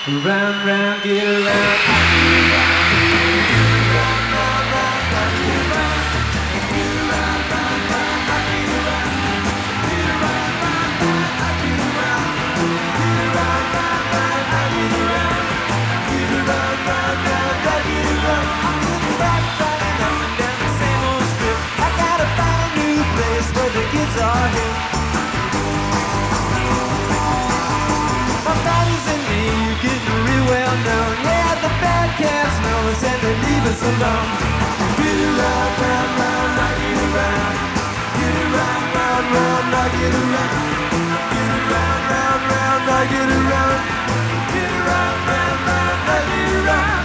Round, round, get around. Kids are here. My buddies and me are getting real well known. Yeah, the bad cats know us and they leave us alone. Get around, round, round, knock it around. Get around, round, round, knock it around. Get around, round, round, knock it around. Get around, round, round, knock it around.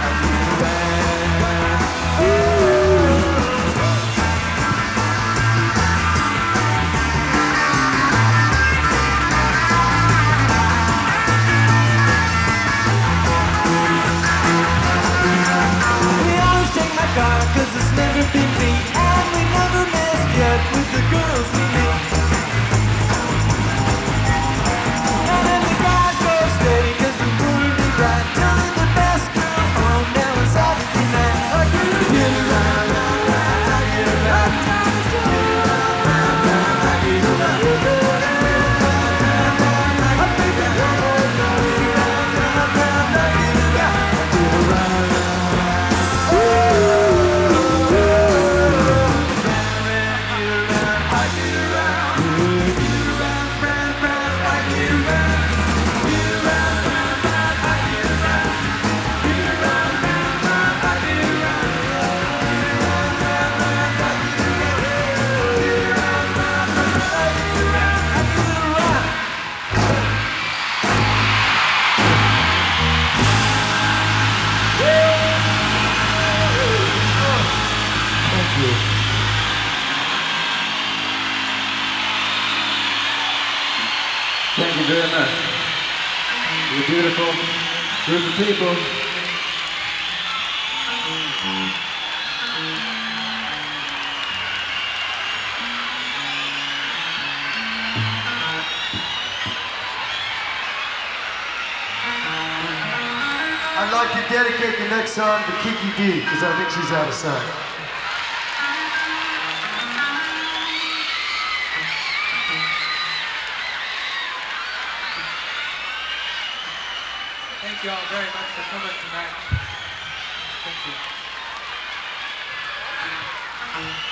Cause it's never been me, and we never missed yet with the girls we meet. And then the guys go steady cause the moon will be bright. Telling the best girl home now on Saturday night. Get around, round, round, I get around. Get around, round, round, I get around. Get around, round, round, I think I get around. Get around, round, round, I get around. Get around, round, Thank you very much. You're a beautiful group of people. I'd like to dedicate the next song to Kiki D, because I think she's out of sight. Thank you all very much for coming tonight. Thank you.